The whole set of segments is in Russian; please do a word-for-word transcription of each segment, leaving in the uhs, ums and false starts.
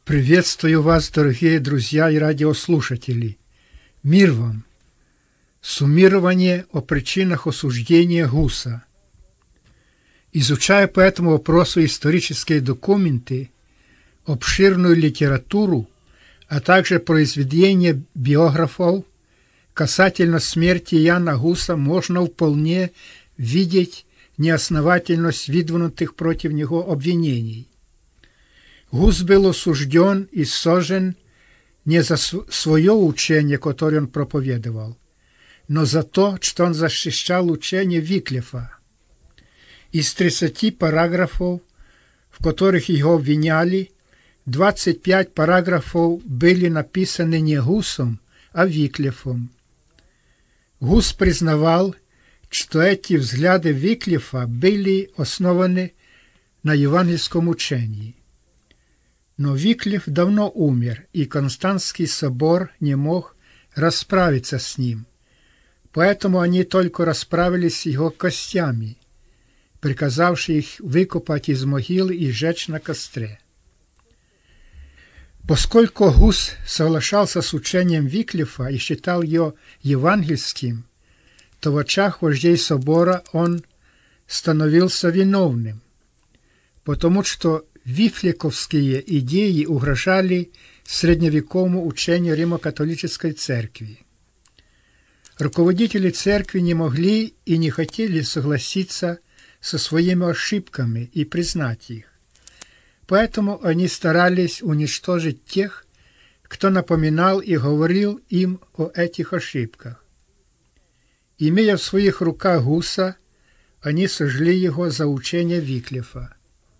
Приветствую вас, дорогие друзья и радиослушатели. Мир вам! Суммирование о причинах осуждения Гуса. Изучая по этому вопросу исторические документы, обширную литературу, а также произведения биографов, касательно смерти Яна Гуса можно вполне видеть неосновательность выдвинутых против него обвинений. Гус был осужден и сожжен не за свое учение, которое он проповедовал, но за то, что он защищал учение Виклифа. Из тридцати параграфов, в которых его обвиняли, двадцать пять параграфов были написаны не Гусом, а Виклифом. Гус признавал, что эти взгляды Виклифа были основаны на евангельском учении. Но Виклиф давно умер, и Константский собор не мог расправиться с ним, поэтому они только расправились с его костями, приказавши их выкопать из могилы и сжечь на костре. Поскольку Гус соглашался с учением Виклифа и считал его евангельским, то в очах вождей собора он становился виновным, потому что вифлековские идеи угрожали средневековому учению Римо-католической церкви. Руководители церкви не могли и не хотели согласиться со своими ошибками и признать их. Поэтому они старались уничтожить тех, кто напоминал и говорил им о этих ошибках. Имея в своих руках Гуса, они сожгли его за учение Виклифа.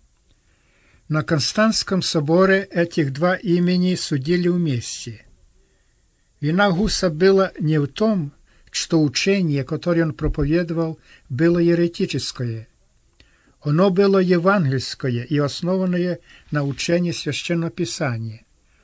На Константском соборе этих два имени судили вместе. Вина Гуса была не в том, что учение, которое он проповедовал, было еретическое. Оно было евангельское и основанное на учении Священного Писания.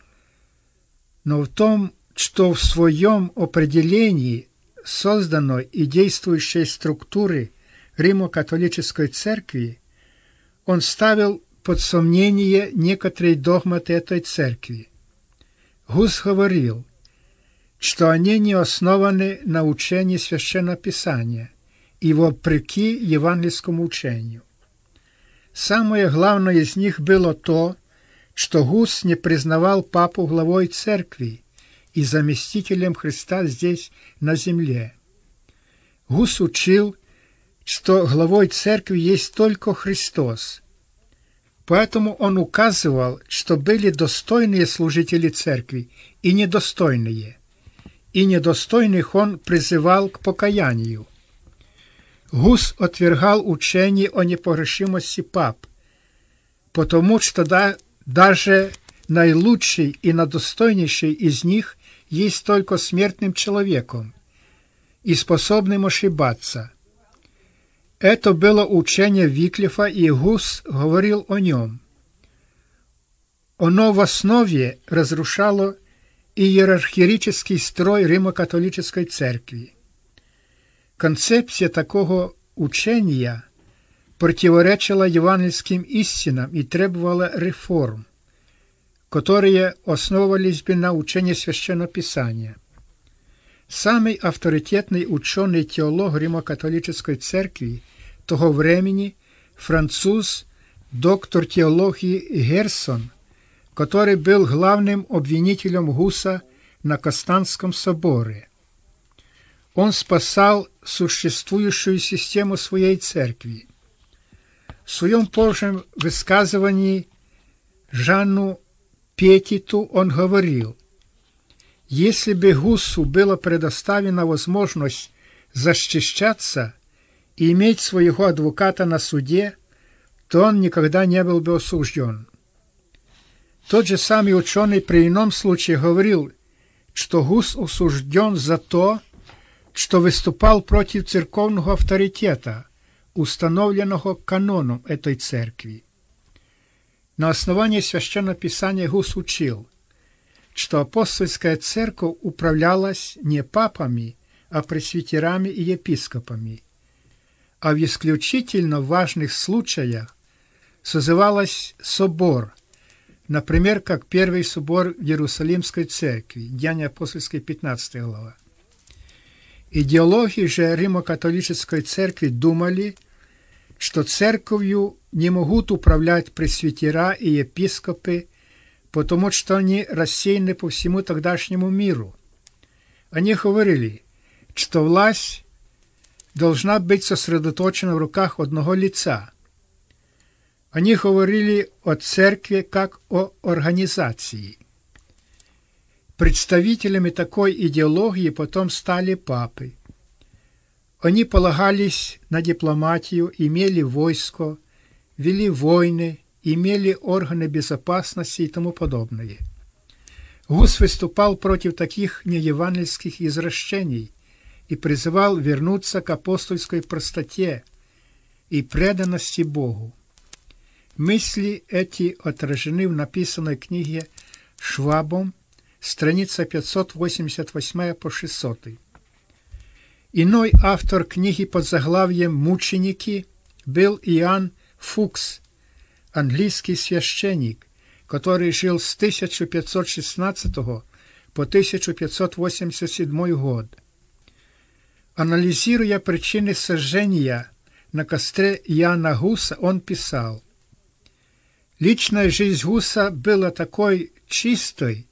Но в том, что в своем определении созданной и действующей структуры Римо-католической церкви он ставил под сомнение некоторые догматы этой церкви. Гус говорил, что они не основаны на учении Священного Писания и вопреки евангельскому учению. Самое главное из них было то, что Гус не признавал папу главой церкви и заместителем Христа здесь, на земле. Гус учил, что главой церкви есть только Христос. Поэтому он указывал, что были достойные служители церкви и недостойные, и недостойных он призывал к покаянию. Гус отвергал учение о непогрешимости пап, потому что да, даже наилучший и надостойнейший из них есть только смертным человеком и способным ошибаться. Это было учение Виклифа, и Гус говорил о нем. Оно в основе разрушало иерархический строй Римо-католической церкви. Концепция такого учения противоречила евангельским истинам и требовала реформ, которые основывались бы на учении Священного Писания. Самый авторитетный ученый-теолог Римо-католической церкви того времени, француз, доктор теологии Герсон, который был главным обвинителем Гуса на Константском соборе. Он спасал существующую систему своей церкви. В своем позже высказывании Жанну Петиту он говорил: если бы Гусу была предоставлена возможность защищаться и иметь своего адвоката на суде, то он никогда не был бы осужден. Тот же самый ученый при ином случае говорил, что Гус осужден за то, что выступал против церковного авторитета, установленного каноном этой церкви. На основании Священного Писания Гус учил, что апостольская церковь управлялась не папами, а пресвитерами и епископами, а в исключительно важных случаях созывалась собор, например, как Первый собор в Иерусалимской церкви, Деяния апостольские, пятнадцатая глава. Идеологи же Римо-католической церкви думали, что церковью не могут управлять пресвитера и епископы, потому что они рассеяны по всему тогдашнему миру. Они говорили, что власть должна быть сосредоточена в руках одного лица. Они говорили о церкви как о организации. Представителями такой идеологии потом стали папы. Они полагались на дипломатию, имели войско, вели войны, имели органы безопасности и тому подобное. Гус выступал против таких неевангельских извращений и призывал вернуться к апостольской простоте и преданности Богу. Мысли эти отражены в написанной книге Швабом, страница пятьсот восемьдесят восемь по шестьсот. Иной автор книги под заглавием «Мученики» был Иоанн Фукс, английский священник, который жил с тысяча пятьсот шестнадцатого по тысяча пятьсот восемьдесят седьмой год. Анализируя причины сожжения на костре Иоанна Гуса, он писал: «Личная жизнь Гуса была такой чистой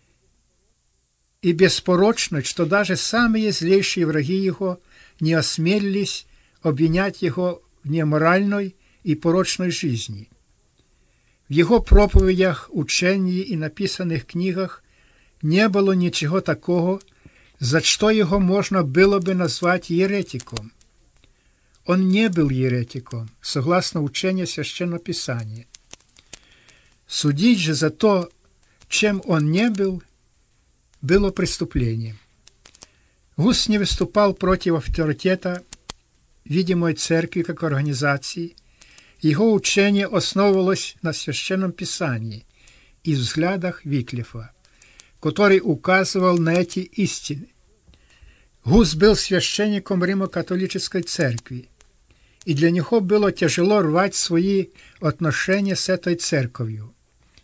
и беспорочной, что даже самые злейшие враги его не осмелились обвинять его в неморальной и порочной жизни. В его проповедях, учении и написанных книгах не было ничего такого, за что его можно было бы назвать еретиком. Он не был еретиком, согласно учению Священного Писания. Судить же за то, чем он не был, было преступлением. Гус не выступал против авторитета видимой церкви как организации. Его учение основывалось на Священном Писании и взглядах Виклифа, который указывал на эти истины. Гус был священником Римо-католической церкви, и для него было тяжело рвать свои отношения с этой церковью.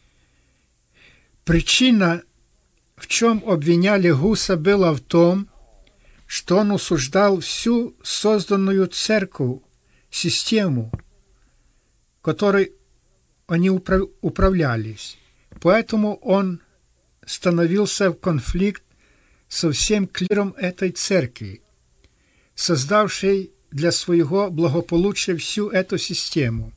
Причина, в чем обвиняли Гуса, была в том, что он осуждал всю созданную церковь, систему, которой они управлялись. Поэтому он становился в конфликт со всем клиром этой церкви, создавшей для своего благополучия всю эту систему.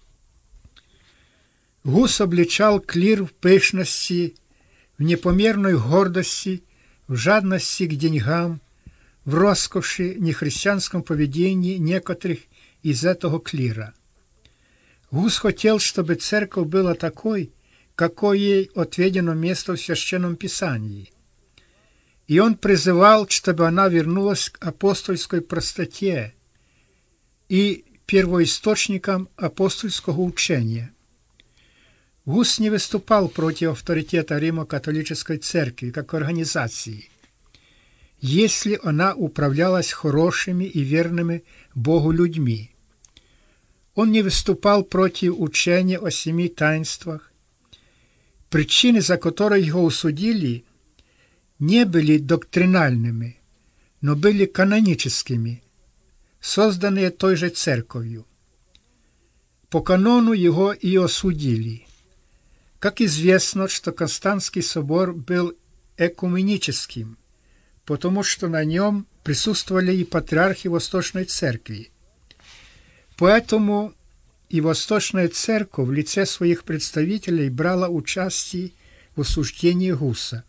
Гус обличал клир в пышности, в непомерной гордости, в жадности к деньгам, в роскоши, нехристианском поведении некоторых из этого клира. Гус хотел, чтобы церковь была такой, какое ей отведено место в Священном Писании. И он призывал, чтобы она вернулась к апостольской простоте и первоисточникам апостольского учения. Гус не выступал против авторитета Римо-католической церкви как организации, если она управлялась хорошими и верными Богу людьми. Он не выступал против учения о семи таинствах. Причины, за которые его осудили, не были доктринальными, но были каноническими, созданные той же церковью. По канону его и осудили. Как известно, что Константский собор был экуменическим, потому что на нем присутствовали и патриархи Восточной Церкви. Поэтому и Восточная Церковь в лице своих представителей брала участие в осуждении Гуса.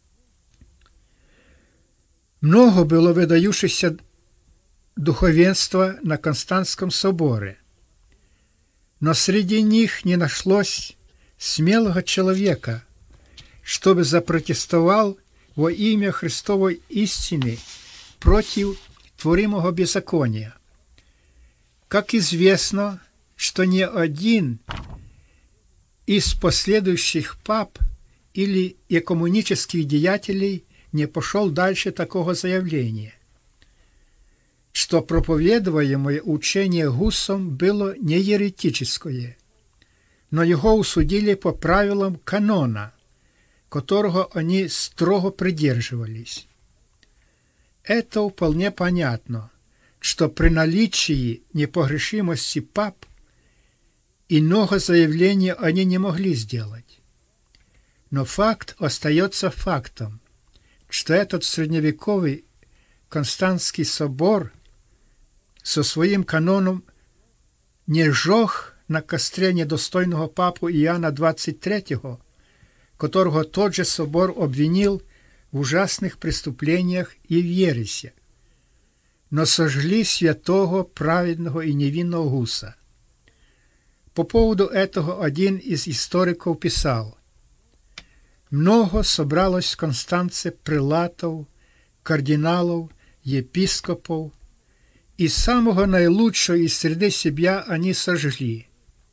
Много было выдающихся духовенства на Константском соборе, но среди них не нашлось смелого человека, чтобы запротестовал во имя Христовой истины против творимого беззакония. Как известно, что ни один из последующих пап или экуменических деятелей не пошел дальше такого заявления, что проповедуемое учение Гусом было не еретическое, но его усудили по правилам канона, которого они строго придерживались. Это вполне понятно, что при наличии непогрешимости пап иного заявления они не могли сделать. Но факт остается фактом, что этот средневековый Константский собор со своим каноном не сжег на костре недостойного папу Иоанна двадцать третьего, которого тот же собор обвинил в ужасных преступлениях и в ересе, но сожгли святого, праведного и невинного Гуса. По поводу этого один из историков писал: «Много собралось в Констанце прелатов, кардиналов, епископов, и самого наилучшего из среды себя они сожгли».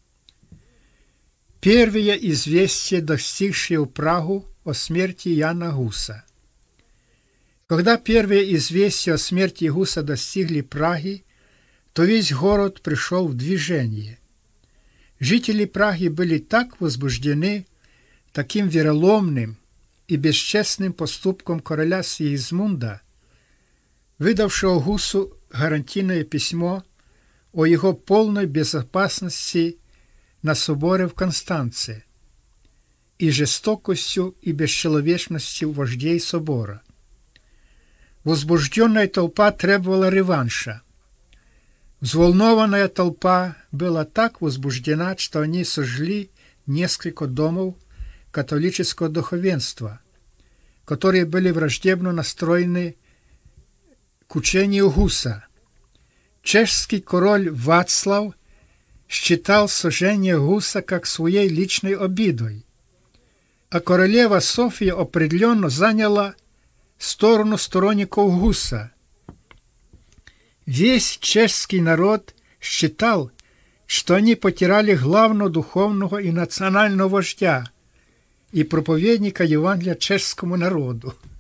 Первые известия, достигшие в Прагу о смерти Яна Гуса. Когда первые известия о смерти Гуса достигли Праги, то весь город пришел в движение. Жители Праги были так возбуждены таким вероломным и бесчестным поступком короля Сигизмунда, выдавшего Гусу гарантийное письмо о его полной безопасности на соборе в Констанце и жестокостью и бесчеловечностью вождей собора. Возбужденная толпа требовала реванша. Взволнованная толпа была так возбуждена, что они сожгли несколько домов католического духовенства, которые были враждебно настроены к учению Гуса. Чешский король Вацлав считал сожжение Гуса как своей личной обидой, а королева София определенно заняла сторону сторонников Гуса. Весь чешский народ считал, что они потеряли главного духовного и национального вождя и проповедника Евангелия чешскому народу.